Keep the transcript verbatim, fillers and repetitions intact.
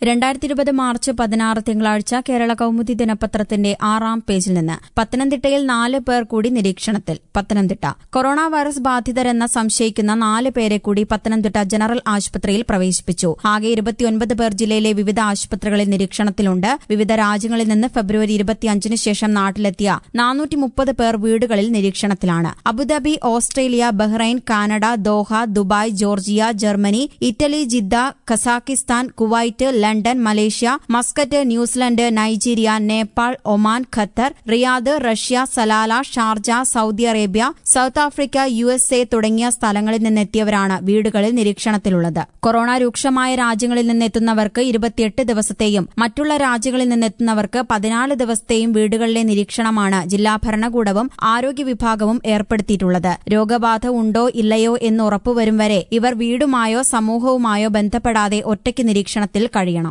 രണ്ടായിരത്തി ഇരുപത് മാർച്ച് പതിനാറ് തിങ്കളാഴ്ച കേരള കൌമുദി ദിനപത്രത്തിന്റെ ആറാം പേജിൽ നിന്ന് പത്തനംതിട്ടയിൽ നാല് പേർ കൂടി നിരീക്ഷണത്തിൽ. പത്തനംതിട്ട കൊറോണ വൈറസ് ബാധിതരെന്ന് സംശയിക്കുന്ന നാല് പേരെ കൂടി പത്തനംതിട്ട ജനറൽ ആശുപത്രിയിൽ പ്രവേശിപ്പിച്ചു. ആകെ ഇരുപത്തിയൊൻപത് പേർ ജില്ലയിലെ വിവിധ ആശുപത്രികളിൽ നിരീക്ഷണത്തിലുണ്ട്. വിവിധ രാജ്യങ്ങളിൽ നിന്ന് ഫെബ്രുവരി ഇരുപത്തിയഞ്ചിന് ശേഷം നാട്ടിലെത്തിയ നാനൂറ്റി മുപ്പത് പേർ വീടുകളിൽ നിരീക്ഷണത്തിലാണ്. Abu Dhabi, Australia, Bahrain, Canada, Doha, Dubai, Georgia, Germany, Italy, Jeddah, Kazakhstan, Kuwait, London, Malaysia, Muscat, New Zealand, Nigeria, Nepal, Oman, Qatar, Riyadh, Russia, Salalah, Sharjah, Saudi Arabia, South Africa, U S A തുടങ്ങിയ സ്ഥലങ്ങളിൽ നിന്നെത്തിയവരാണ് വീടുകളിൽ നിരീക്ഷണത്തിലുള്ളത്. കൊറോണ രൂക്ഷമായ രാജ്യങ്ങളിൽ നിന്നെത്തുന്നവർക്ക് ഇരുപത്തിയെട്ട് ദിവസത്തെയും മറ്റുള്ള രാജ്യങ്ങളിൽ നിന്നെത്തുന്നവർക്ക് പതിനാല് ദിവസത്തെയും വീടുകളിലെ നിരീക്ഷണമാണ് ജില്ലാ ഭരണകൂടവും ആരോഗ്യ വിഭാഗവും ഏർപ്പെടുത്തിയിട്ടുള്ളത്. രോഗബാധ ഉണ്ടോ ഇല്ലയോ എന്ന് ഉറപ്പുവരും വരെ ഇവർ വീടുമായോ സമൂഹവുമായോ ബന്ധപ്പെടാതെ ഒറ്റയ്ക്ക് നിരീക്ഷണത്തിൽ കഴിയണം.